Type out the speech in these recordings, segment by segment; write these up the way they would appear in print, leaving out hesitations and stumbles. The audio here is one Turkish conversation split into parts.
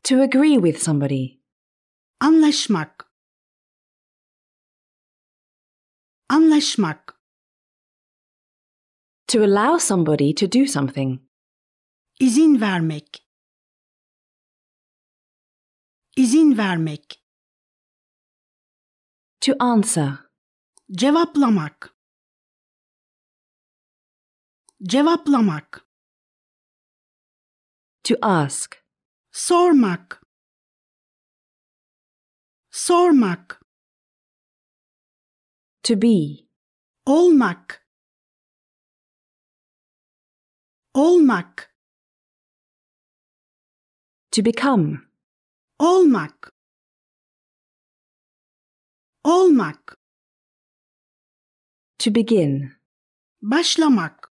To agree with somebody. Anlaşmak. Anlaşmak. To allow somebody to do something. İzin vermek. İzin vermek. To answer. Cevaplamak. Cevaplamak. To ask. Sormak. Sormak. To be. Olmak. Olmak. To become. Olmak. Olmak. To begin. Başlamak.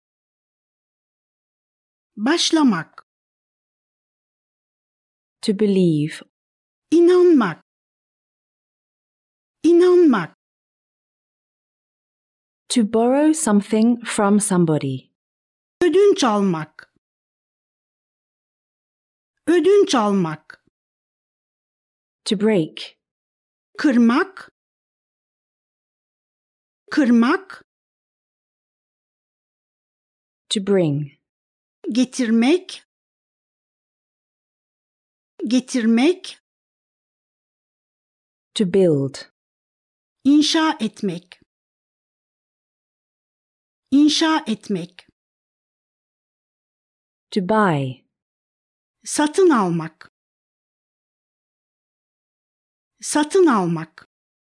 Başlamak. To believe. İnanmak. İnanmak. To borrow something from somebody. Ödünç almak. Ödünç almak. To break. Kırmak. Kırmak. To bring. Getirmek. Getirmek. To build. İnşa etmek. İnşa etmek. To buy. Satın almak. Satın almak.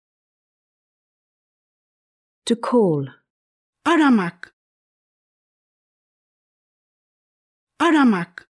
To call. Aramak. Aramak.